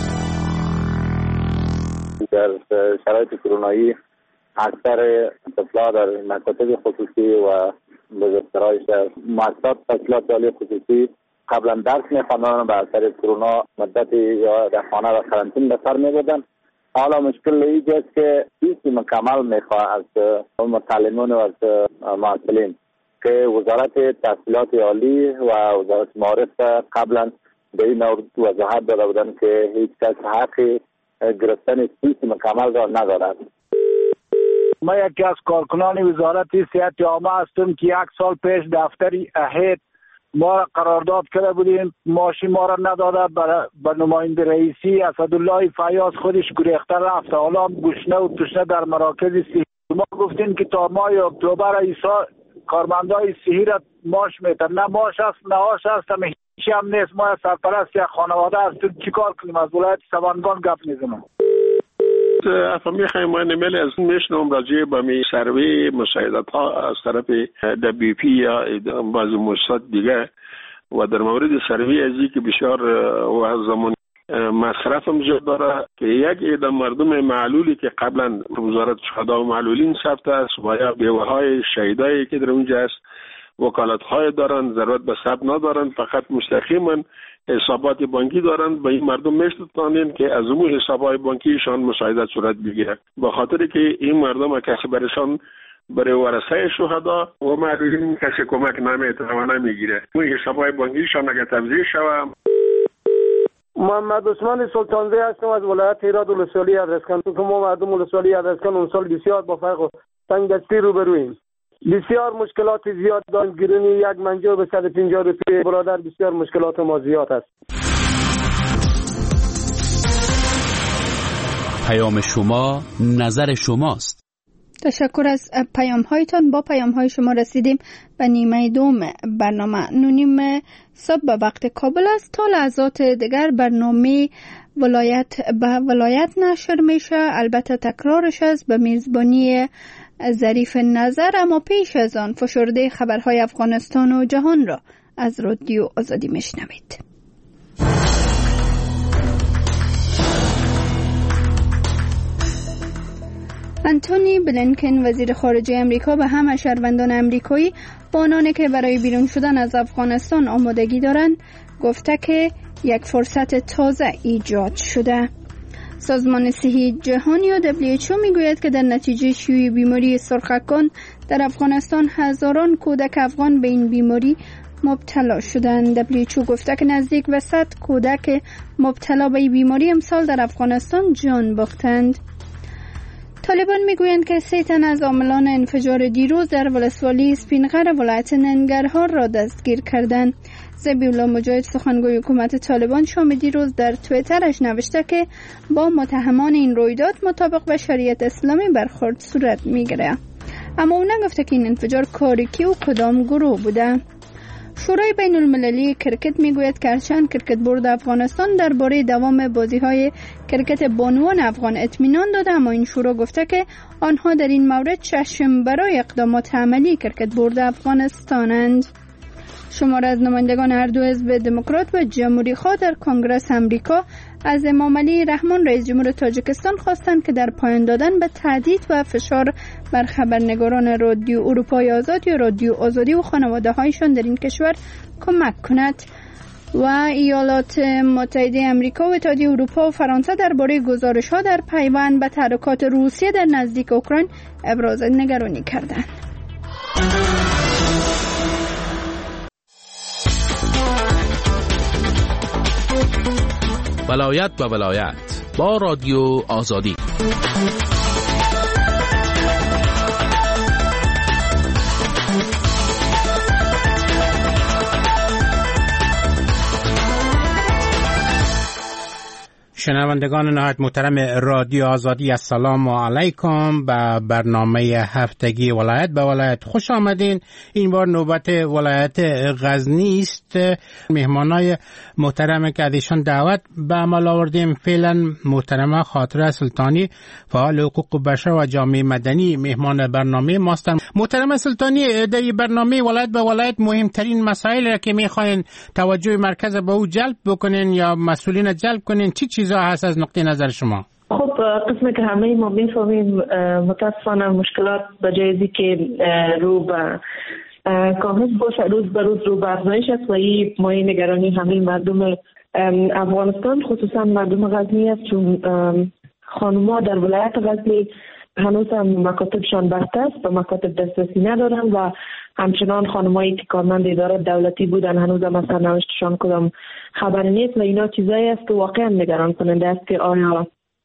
در شرایط کرونایی اکثر طفل‌ها در مکاتب خصوصی و بزرگسرای شهر مؤسسات تحصیلات عالی خصوصی قبلا درس می‌خواندن و به اثر کرونا مدتی یا در خانه و قرنطینه به سر می‌بردن. حالا مشکل اینجاست که فیسی مکمل می‌خواد از متعلمین و از معلمین که وزارت تحصیلات عالی و وزارت معارف قبلا به این وضاحت داده بودن که هیچ کس حقی گرفتن فیس مکمل را ندارد. ما یکی از کارکنان وزارت صحت عامه هستم که 1 سال پیش دفتر اهید ما را قرارداد کرده بودیم، معاش ما را نداده. به نماینده رئیسی اسدالله فیاض خودش گریخته رفت. حالا گشنه و تشنه در مراکز صحی. ما گفتیم که تا ماه اکتبر کارمندای صحی را معاش میتن. نه معاش است نه آش است، هیچی هم نیست. ما سرپرست یک خانواده هستیم، چیکار کنیم؟ از ولایت سبانگان گپ میزنم. افهم میخوایم ما نمیلی از میشنم راجع به می سروی مساعدت ها از طرف WP یا بعض مؤسسات دیگه و در مورد سروی ازی که بسیار و زمان مصرف هم زیاد داره که یک عده مردم معلولی که قبلا وزارت شهدا و معلولین ثبت است و یا بیوه های شهیدایی که در اونجا است وکالت های دارن، ضرورت به ثبت ندارن، فقط مستقیما حسابات بانکی دارن. به این مردم میشتونن که از اون حسابات بانکیشان مساعدت صورت بگیره، به خاطر که این مردم کسی برشان برای ورثه شهدا و معلولین کسی کمک نمیتونه و نمیگیره. اون حسابات بانکیشان اگر تبذیر شوه. محمد عثمان سلطانزی هستم از ولایت هرات ولسوالی ادرسکن. که ما مردم ولسوالی ادرسکن اون سال بسیار با فرق و تنگدستی روبرویم. بسیار مشکلات زیاد داریم. گرونی یک منجو به 150 روپیه برادر، بسیار مشکلات ما زیاد است. پیام شما نظر شماست. تشکر از پیام هایتان. با پیام های شما رسیدیم به نیمه دوم برنامه. 9:30 صبح به وقت کابل است. تا لحظات دیگر برنامه ولایت به ولایت نشر میشه. البته تکرارش است به میزبانی ظریف نظر، اما پیش از آن فشرده خبرهای افغانستان و جهان را از رادیو آزادی میشنوید. انتونی بلینکن وزیر خارجه امریکا به همه شهروندان امریکایی با آنانی که برای بیرون شدن از افغانستان آمادگی دارند گفته که یک فرصت تازه ایجاد شده. سازمان صحی جهانی یا WHO میگوید که در نتیجه شیوع بیماری سرخکان در افغانستان هزاران کودک افغان به این بیماری مبتلا شدند. WHO گفته که نزدیک به 100 کودک مبتلا به این بیماری امسال در افغانستان جان باختند. طالبان میگویند که 3 تن از عاملان انفجار دیروز در ولسوالی سپینغر ولایت ننگرهار را دستگیر کردند. ذبیح الله مجاهد سخنگوی حکومت طالبان شام دیروز در توییترش نوشته که با متهمان این رویداد مطابق با شریعت اسلامی برخورد صورت میگیره، اما او نگفته که این انفجار کاری کی و کدام گروه بوده. شورای بین المللی کرکت میگوید که هرچند کرکت بورد افغانستان درباره دوام بازی‌های کرکت بانوان افغان اطمینان داده، اما این شورا گفته که آنها در این مورد چشم برای اقدامات عملی کرکت بورد افغانستانند. شماره از نمایندگان هر دو حزب دموکرات و جمهوری خواه در کنگره امریکا از امام علی رحمان رئیس جمهور تاجیکستان خواستند که در پایان دادن به تهدید و فشار بر خبرنگاران رادیو اروپای آزاد یا رادیو آزادی و خانواده‌هایشان در این کشور کمک کند. و ایالات متحده امریکا و اتحادیه اروپا و فرانسه درباره گزارش‌ها در پیوند به تحرکات روسیه در نزدیک اوکراین ابراز نگرانی کردند. ولایت به ولایت با رادیو آزادی. شنوندگان نهایت محترم رادیو آزادی، السلام علیکم. به برنامه هفتگی ولایت به ولایت خوش آمدین. این بار نوبت ولایت غزنی است. مهمانای محترم که ازشان دعوت به عمل آوردیم فعلا محترمه خاطره سلطانی، فعال حقوق بشر و جامعه مدنی، مهمان برنامه ماستن. محترمه سلطانی، در برنامه ولایت به ولایت مهمترین مسائل را که میخواین توجه مرکز به او جلب بکنین یا مسئولین جلب کنین چی چیزا هست از نقطه نظر شما؟ خب قسمی که همه ما میفهمیم متاسفانه مشکلات به جایزی که رو به کاهش باشه روز به روز رو به افزایش است و این مایه نگرانی همه مردم افغانستان خصوصا مردم غزنی است، چون خانم‌ها در ولایت غزنی هنوز هم مکاتبشان بسته است و مکاتب دسترسی ندارن و همچنان خانمایی که کارمند اداره دولتی بودن هنوز هم از سرنوشتشان کدام خبری نیست و اینا چیزایی است که واقعا نگران کننده است که آیا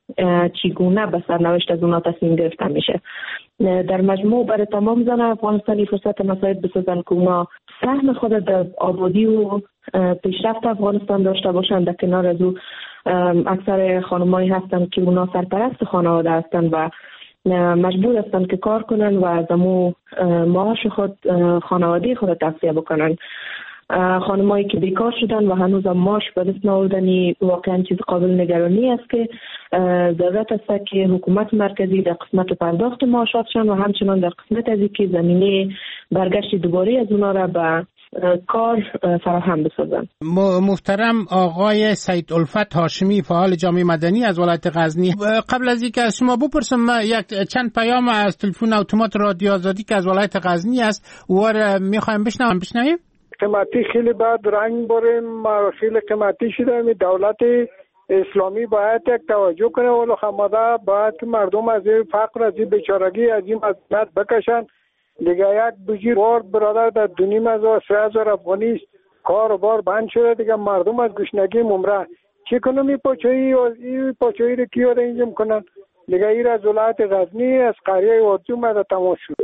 چگونه به سرنوشت از اونا تصمیم گرفته میشه. در مجموع برای تمام زن افغانستانی فرصت مساعد بسازن که اونا سهم خود در آبادی و پیشرفت افغانستان داشته باشند. در کنار از او اکثر خانمایی هستند که اونا سرپرست خانواده هستند و مجبور هستند که کار کنن و از امو معاش خود خانواده خود تغذیه بکنن. خانمایی که بیکار شدن و هنوز هم معاش به دست نآوردنی واقعا چیز قابل نگرانی است که ضرورت است که حکومت مرکزی در قسمت پرداخت معاشاتشان و همچنان در قسمت از اینکه زمینه برگشت دوباره از اونا را به کار فراهم بسازن. محترم آقای سید الفت هاشمی، فعال جامعه مدنی از ولایت غزنی، قبل از اینکه از شما بپرسم یک چند پیام از تلفن اتومات رادیو آزادی که از ولایت غزنی است و میخوایم بشنویم. قیمتی خیلی بد رنگ بریم، خیلی قیمتی شده. دولت اسلامی باید یک توجه کنه و خماده باید که مردم از این فقر، از این بیچارگی، از این مذلت بکشن. دیگه یک بجیر وارد برادر در 2,500 افغانی است، کار و بار بند شده دیگه، مردم از گشنگی ممره. چی کنم این پاچایی رو کیا را اینجا میکنن دیگه. این از ولایت غزنی از قریه وارجو مده تماس شد.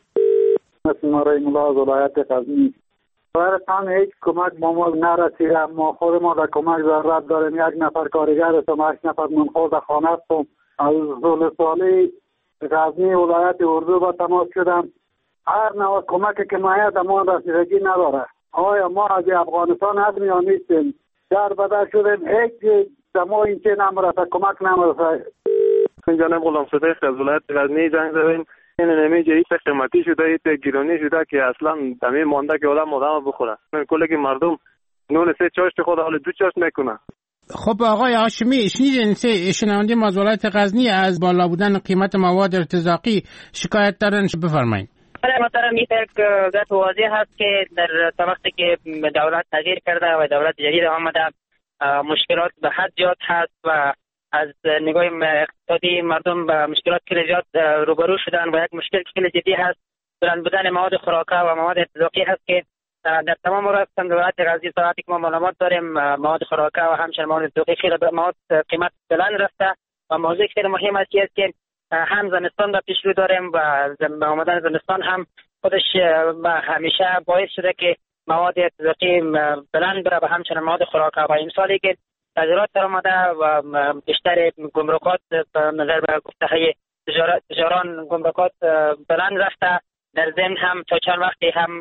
اسمارای ملا از ولایت غزنی برتان هیچ کمک با ما نرسیده، اما خود ما در کمک ضرورت داریم. 1 نفر کارگر هستم، 8 نفر منخورد خانه هستم. از ولسوالی غزنی ولایت اردو با تماس شدم. هر نوع کمکی که مایه دمان رسیدگی نداره. آیا ما از افغانستان هستیم یا نیستیم؟ در بدر شدیم، هیچ دما این چه نمرسه، کمک نمرسه. جناب غلام صدیق از ولایت غزنی زنگ زدیم. این نمیجه ایت قیمتی شده، ایت گرانی شده که اصلا دمی مانده که آدم بخوره. کلی که مردم نون سه چاشت خود حال دو چاشت میکنه. خب آقای هاشمی، شنیدین شنونده ما از ولایت غزنی از بالا بودن قیمت مواد ارتزاقی شکایت دارن، بفرمایید. محترم، این یک واضح هست که در وقتی که دولت تغییر کرده و دولت جدید آمده مشکلات به حد زیاد هست و از نگاه اقتصادی مردم به مشکلات خیلی زیاد روبرو شدن و یک مشکل خیلی جدی هست بلند بودن مواد خوراکه و مواد ارتزاقی هست که در تمام راستان دولت غزنی ساعتی که ما معلومات داریم مواد خوراکه و همچنین مواد ارتزاقی خیلی مواد قیمت بلند رفته و موضوع خیلی مهم است که هم زمستان را پیش رو داریم و آمدن زمستان هم خودش همیشه باعث شده که مواد ارتزاقی بلند بره و همچنین مواد خوراکه و این سالی که تغییرات در آمده و بیشتر گمرکات نظر به گفته های تجاران گمرکات بلند رفته. در ضمن هم تا چند وقتی هم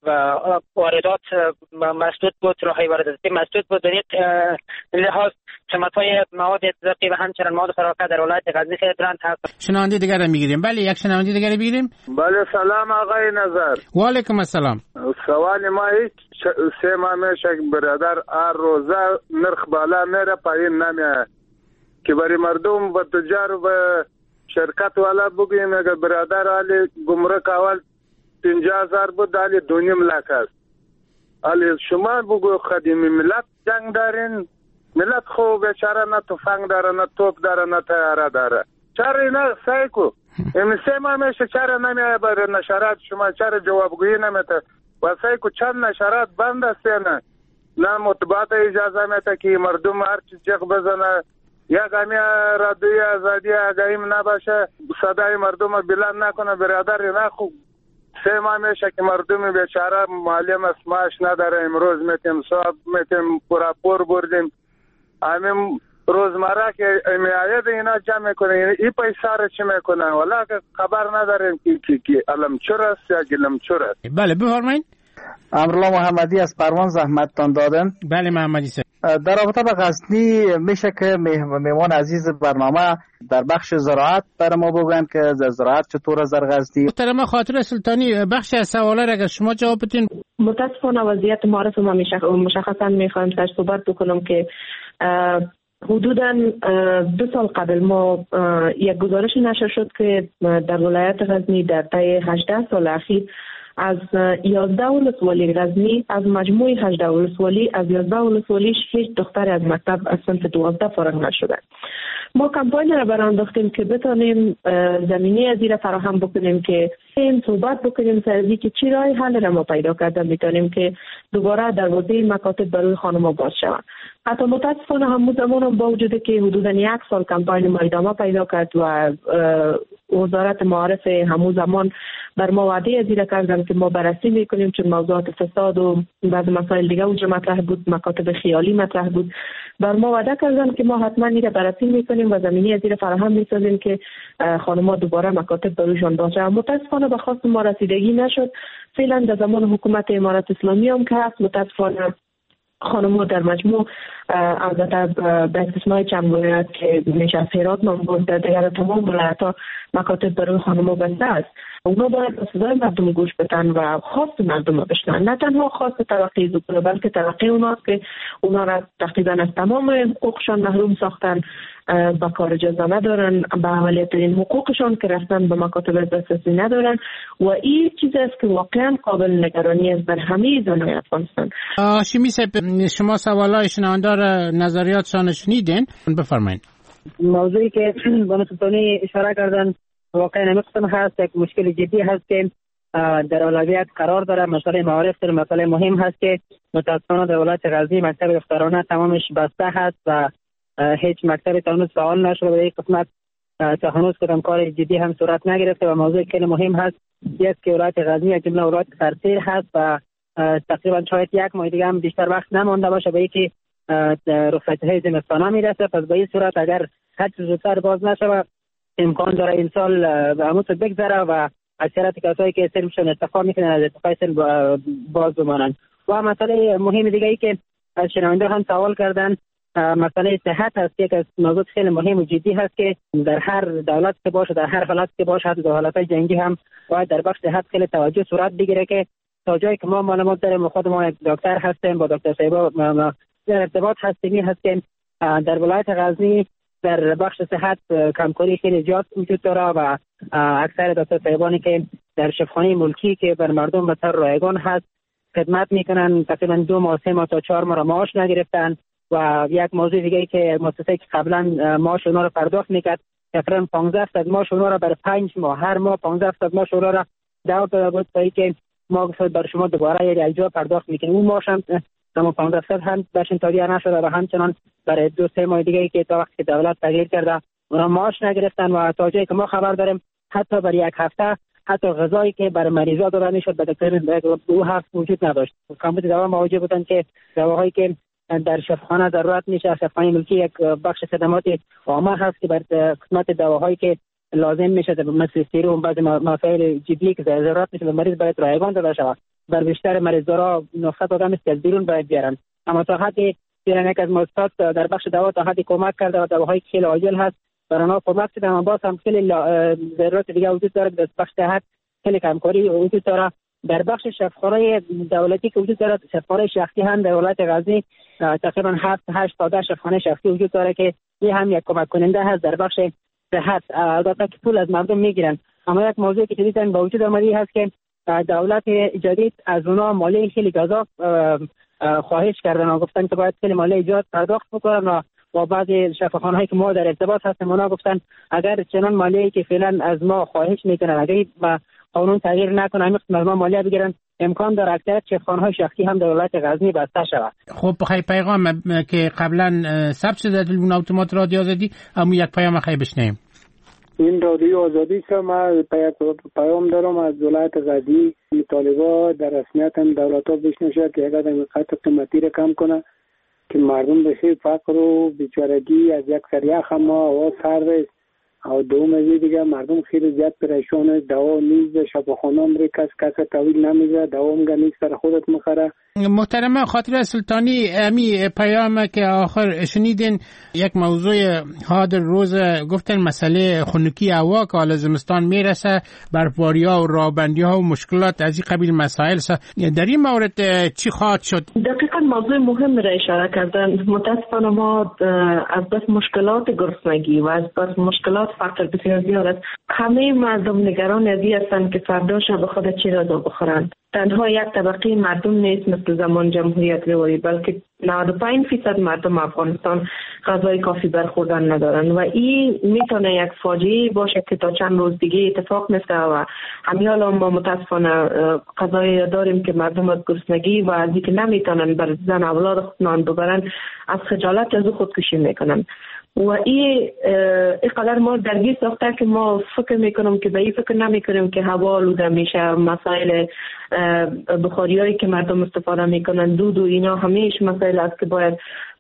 واردات مسدود بود، راههای وارداتی مسدود بود. در این لحاظ قیمت‌های مواد ارتزاقی و همچنین مواد خوراکه در ولایت غزنی خیلی بلند هست. شنونده دیگر رو میگیریم. بله، یک شنونده دیگر بگیریم. بله، سلام آقای نظر. و علیکم السلام. سوال ما هیچ 3 ماه میشه برادر هر روزه نرخ بالا میره پایین نمیاد که برای مردم و تجار و شرکت والا بگویم اگر برادر علی گمرک اول 50,000 بود علی 2.5 لک است. علی شما بگو خدیمی ملت جنگ دارین، ملت خوب بیچاره نه تفنگ داره نه توپ داره نه طیاره داره. چرا اینا سایکو این 3 ماه میشه چرا نمیای برای نشرات شما چرا جوابگویی نمیته و سایکو چند نشرات بند است نه مطبوعات اجازه میته که مردم هر چی جغ بزنه یک همی رادیوی آزادی آگاهیم نباشه صدای مردم بلند نکنه برادر نه خوب 3 ماه میشه که مردم بیچاره معلم اسماش نداره. امروز میتیم صاحب میتیم پور بردیم همین روزمره که میاید اینا جمع میکنه این پیسه رو چی میکنه ولی خبر نداریم که علم چور است یا گلم چور است. بله بفرمایید. امرالله محمدی از پروان زحمتتان دادن. بله محمدی صاحب. در رابطه با غزنی میشه که میوان عزیز برنامه در بخش زراعت برای ما بگوین که در زراعت چطور از در غزنی؟ محترم خاطر سلطانی بخش از سوالا را اگر شما جواب بدین. متاسفانه وضعیت معرف ما مشخصا میخوایم سر صحبت بکنم که حدوداً 2 سال قبل ما یک گزارش نشر شد که در ولایت غزنی در طی 18 سال اخیر از 11 ولسوالی غزنی از مجموع 18 ولسوالی از 11 ولسوالیش هیچ دختر از مکتب از صنف 12 فارغ نشده. ما کمپاین را برانداختیم که بتانیم زمینه از این فراهم بکنیم که این صحبت بکنیم سر که چی راه حل را ما پیدا کردن میتونیم که دوباره دروازه مکاتب برای خانم‌ها باز شود. حتی متاسفانه همون زمان با وجود که حدوداً 1 سال کمپاین ما ادامه پیدا کرد و وزارت معارف همون زمان بر ما وعده از این کردن که ما بررسی میکنیم چون موضوعات فساد و بعض مسائل دیگه اونجا مطرح بود، مکاتب خیالی مطرح بود. بر ما وعده کردن که ما حتما این را بررسی میکنیم و زمینه از این فراهم میسازیم که خانم‌ها دوباره مکاتب برایشان باشه. متاسفانه به خواست ما رسیدگی نشد. فعلا در زمان حکومت امارات اسلامی هم که هست متاسفانه خانم‌ها در مجموع البته به استثنای چند ولایت که میشه هرات نام برد در دیگر تمام ولایت‌ها مکاتب برای خانم‌ها بسته است. اونا باید به صدای مردم گوش بدن و خواست مردم رو بشنون، نه تنها خواست طبقه زوکره بلکه طبقه اوناست که اونا را تقریبا از تمام حقوقشان محروم ساختن، با کار اجازه ندارن، به عملیاترین حقوقشان که رفتن به مکاتب دسترسی ندارن و این چیز است که واقعا قابل نگرانی است بر همه زنای افغانستان. هاشمی صاحب شما سوالای شنونده را نظریاتشان شنیدین، بفرمایید. موضوعی که بانو سلطانی اشاره کردن واقعا نمی‌قسم هست، یک مشکل جدی هست که در اولویت قرار داره. مسئله معارف در مسئله مهم هست که متاسفانه در ولایت غزنی مکتب دخترانه تمامش بسته هست و هیچ مکتبی تا هنوز فعال نشده و یک قسمت تا هنوز کدام کار جدی هم صورت نگرفته و موضوع خیلی مهم هست است که ولایت غزنی از جمله ولایت سرسیر هست و تقریبا شاید 1 ماه دیگه هم بیشتر وقت نمانده باشه به اینکه رخصتی‌های زمستانه میرسه. پس به این صورت اگر زودتر باز نشه. امکان داره این سال به همون بگذره و اکثریت کسایی که سرمشون ارتفاع میکنن از ارتفاع سر باز بمانند. و مسئله مهم دیگه ای که از شنونده هم سوال کردن مسئله صحت هست. یک از موضوع خیلی مهم و جدی هست که در هر دولت که باشه، در هر حالت که باشه، حتی در حالت‌های جنگی هم باید در بخش صحت خیلی توجه صورت بگیره که تا جایی که ما معلومات داریم، خود ما یک دکتر هستیم، با دکتر صاحبا در ارتباط هستیم، هست که در ولایت غزنی در بخش صحت کمکاری خیلی زیاد وجود داره و اکثر دکتر صاحبانی که در شفاخانه ملکی که بر مردم به طور رایگان هست خدمت میکنن تقریبا 2 ماه 3 ماه تا 4 ماه معاش نگرفتن. و یک موضوع دیگه ای که مؤسسه که قبلا معاش اونها رو پرداخت میکرد تقریبا 15% معاش اونها رو برای 5 ماه هر ماه 15% معاش اونها رو داده بود تا اینکه ما برای شما دوباره یک جا پرداخت میکنیم. اون معاش هم تمام 15% هم برشون تادیه نشده و همچنان برای 2-3 ماه دیگه ای که تا وقتی که دولت تغییر کرده اونها معاش نگرفتن. و تا جایی که ما خبر داریم حتی برای یک هفته حتی غذایی که برای مریضا داده میشد به تقریبا 2 هفته وجود نداشت. کمبود دوا مواجه بودن که دواهایی که در شفاخانه ضرورت میشه، شفاخانه ملکی یک بخش خدمات عامه هست که بر قسمت دواهایی که لازم میشه مثل سیروم، بعضی مسائل جدی که ضرورت میشه به مریض باید رایگان داده شود. بر بیشتر مریضا نسخه داده است که از بیرون باید بیارن. اما تا حدی یک از مؤسسات در بخش دوا تا حدی کمک کرده و دواهایی خیلی عاجل هست برای آنها کمک شده. اما باز هم خیلی ضرورت دیگه وجود داره. در بخش صحت خیلی کمکاری وجود داره. در بخش شفاخانه دولتی که وجود داره، شفاخانه شخصی هم در ولایت غزنی تقریبا 7-8 تا 10 شفاخانه شخصی وجود داره که این هم یک کمک کننده هست در بخش صحت. البته که پول از مردم میگیرن، اما یک موضوع که جدیداً با وجود آمده هست که دولت جدید از اونها مالیه خیلی گزاف خواهش کردن و گفتن که باید خیلی مالیه ایجاد پرداخت بکنن و بعضی شفاخانه‌هایی که ما در ارتباط هستیم اونا گفتن اگر چنان مالیه‌ای که فعلا از ما خواهش میکنن اگر با قانون تغییر نکنه همیشه از ما مالیه بگیرن، امکان داره اکثریت شفاخانه‌های شخصی هم در ولایت غزنی بسته شود. خب بخیر پیغام که قبلا ثبت شده در اتومات رادیو آزادی، اما یک پیام خیلی بشنیم. این رادیو آزادی که ما پیام دارم از ولایت غزنی، طالبا در رسمیت هم دولت‌ها بشنوشه که اگر قیمت قیمتی را کم کنه که مردم بشه فقر و بیچارگی از یک سریع ما آواز سر او دوم از دیگه مردم خیلی زیاد پریشانه، دوا نیست، شفاخانه هم کس طویل نمیزه، دوا هم نیست سر خودت مخره. محترم خاطره سلطانی، امی پیام که آخر شنیدین یک موضوع حاضر روز گفتن مسئله خنکی هوا که حال زمستان میرسه، برفباری ها و رابندی ها و مشکلات از این قبیل مسائل در این مورد چی خواهد شد؟ دقیقا موضوع مهم را اشاره کردن. متاسفانه ما از بس مشکلات گرسنگی و از بس مشکلات فقر بسیار زیاد است. همه مردم نگران از این هستند که فردا شب خود چی را بخورند. تنها یک طبقه مردم نیست مثل زمان جمهوریت روایی، بلکه 95% مردم افغانستان غذای کافی برخوردن ندارن و این میتونه یک فاجعه باشه که تا چند روز دیگه اتفاق میفته و همین حالا ما متاسفانه قضایی داریم که مردم از گرسنگی و از اینکه نمیتونن بر زن اولاد خود نان ببرن از خجالت از خودکشی میکنن و این قدر ما درگیر ساخته که ما فکر میکنم که به این فکر نمیکنیم که هوا آلوده میشه، مسائل بخاری هایی که مردم استفاده میکنن، دود و اینا همیشه مسائل است که باید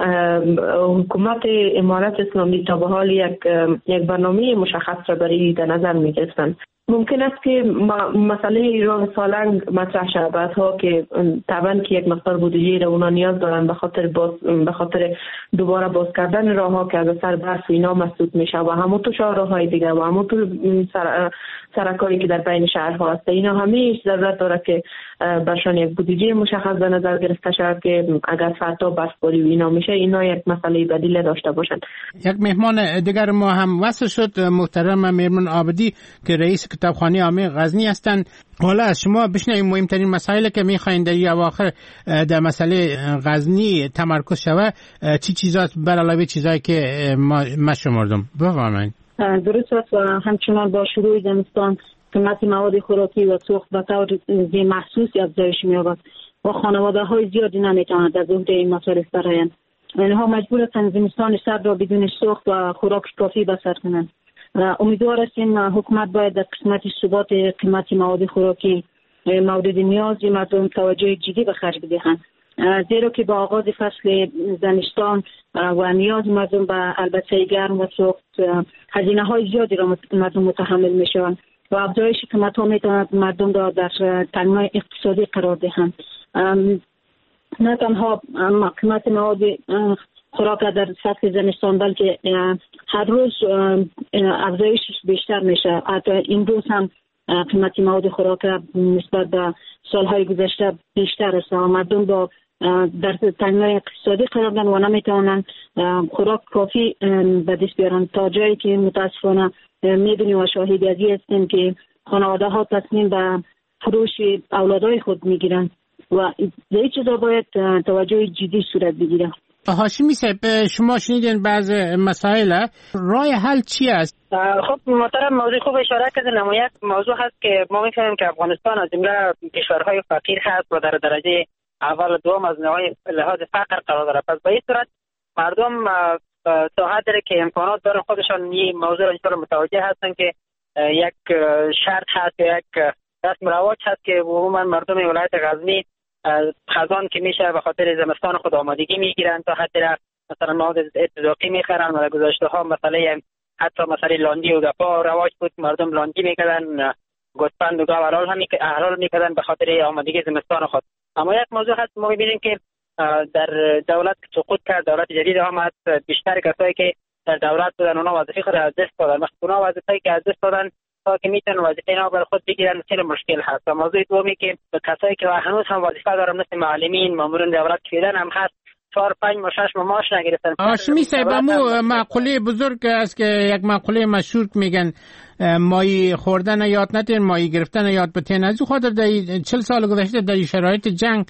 حکومت امارت اسلامی تا به حال یک برنامه مشخص را برای در نظر میگرفتن. ممکن است که مسئله راه سالنگ مطرح شود بعدها که طبعا که یک مقدار بودجه را اونا نیاز دارن به خاطر دوباره باز کردن راه ها که از اثر برف و اینا مسدود میشه و همونطور راه های دیگه و همونطور سرکاری که در بین شهرها هست. اینا همیشه ضرورت داره که برشان یک بودجه مشخص به نظر گرفته شود که اگر فردا برفباری و اینا میشه اینا یک مسئله بدیل داشته باشن. یک مهمان دیگر ما هم وصل شد، محترم میرمن عابدی که رئیس کتابخانه عامه غزنی هستند. حالا از شما بشنویم مهمترین مسائلی که میخواین در اواخر در مسئله غزنی تمرکز شود چی چیزات بر علاوه چیزایی که ما شمردم بفرمایید. درست است و همچنان با شروع زمستان قیمت مواد خوراکی و سوخت به طور محسوسی افزایش می‌یابد و خانواده‌های زیادی نمی‌توانند از عهده این مصارف برآیند. اینها مجبور هستند زمستان سرد را بدون سوخت و خوراک کافی بسر کنند. امیدوار هستیم حکومت باید در قسمت ثبات قیمت مواد خوراکی مورد نیاز مردم توجه جدی به خرج بدهند. زیرا که با آغاز فصل زمستان و نیاز مردم به البته گرم و سوخت هزینه های زیادی را مردم متحمل می شوند و افزایش قیمت ها می تواند مردم را در تنگنای اقتصادی قرار دهند. نه تنها قیمت مواد خوراک در فصل زمستان بلکه هر روز افزایش بیشتر میشه. حتی امروز هم قیمت مواد خوراک نسبت به سالهای گذشته بیشتر است و مردم با در تنگنای اقتصادی قرار دارند و نمیتوانند خوراک کافی به دست بیارند تا جایی که متاسفانه میدونیم و شاهد ازی هستیم که خانواده ها تصمیم به فروش اولادهای خود میگیرند و در این چیزا باید توجه جدی صورت بگیره. هاشمی صاحب شما شنیدین بعض مسائل، راه حل چی است؟ خب محترم موضوع خوب اشاره کردن. یک موضوع هست که ما می‌فهمیم که افغانستان از جمله کشورهای فقیر هست و در درجه اول و دوم از نوع لحاظ فقر قرار دارد. پس به این صورت مردم ساحت داره که امکانات دارن خودشان این موضوع را اینطور متوجه هستن که یک شرط هست یا یک رسم رواج هست که عموما مردم ولایت غزنی خزان که میشه به خاطر زمستان خود آمادگی میگیرن تا خاطر مثلا مواد ارتزاقی میخرن و گذاشته ها مثلا حتی مثلا لاندی و گپا رواج بود، مردم لاندی میکردن، گوسفند و گاو حلال میکردن به خاطر آمادگی زمستان خود. اما یک موضوع هست ما میبینیم که در دولت سقوط کرد، دولت جدید آمد، بیشتر کسایی که در دولت بودن اونا وظیفه خود از دست دادن. اونا وظیفه‌ای که از دست دادن تا که میتونن وظیفه اینا بر خود بگیرن خیلی مشکل هست. و موضوع دومی که کسایی که هنوز هم وظیفه دارن مثل معلمین، مامورین دولت فعلا هم هست 4 5 و 6 معاش نگرفتن. هاشمی صاحب مقوله بزرگ است که یک مقوله مشهور میگن مایی خوردن یاد نتین مایی گرفتن یاد بتین. از خاطر در 40 سال گذشته در شرایط جنگ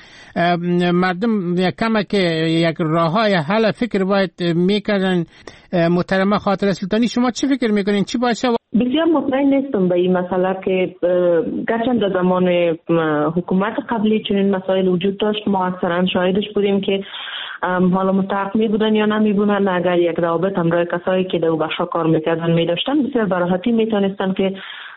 مردم کمه که یک راههای حل فکر باید میکردن. محترمه خاطره سلطانی شما چی فکر میکنین چی باشه؟ بسیار مطمئن نیستم به این مسئله که گرچه در زمان حکومت قبلی چنین مسائل وجود داشت، ما اکثرا شاهدش بودیم که حالا مستحق می بودن یا نمی بودن، اگر یک روابط همراه کسایی که در بخشا کار میکردن می داشتن بسیار براحتی می تونستن که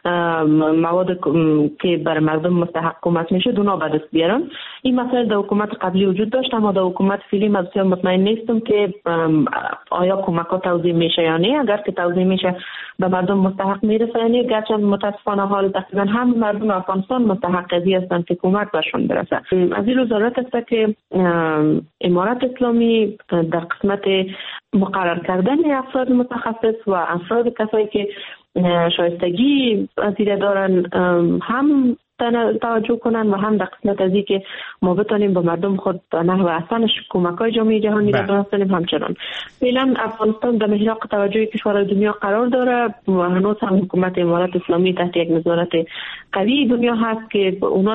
مواد که بر مردم مستحق کمک میشه اونا به دست بیارن. این مسائل در حکومت قبلی وجود داشت، اما در حکومت فعلی من بسیار مطمئن نیستم که آیا کمک‌ها توزیع میشه یا نه. اگر که توزیع میشه به مردم مستحق میرسه یا نه. گرچه متاسفانه حال تقریبا هم مردم افغانستان مستحق ازی هستند که کمک بهشون برسه. از این ضرورت است که امارت اسلامی در قسمت مقرر کردن افراد متخصص و افراد کسایی که شایستگی وزیر دارن هم توجه کنن و هم در قسمت از که ما بتانیم به مردم خود نحو احسنش کمک‌های جامعه جهانی را برسانیم. همچنان فعلا افغانستان در محراق توجه کشورهای دنیا قرار داره و هنوز هم حکومت امارت اسلامی تحت یک نظارت قوی دنیا هست که اونا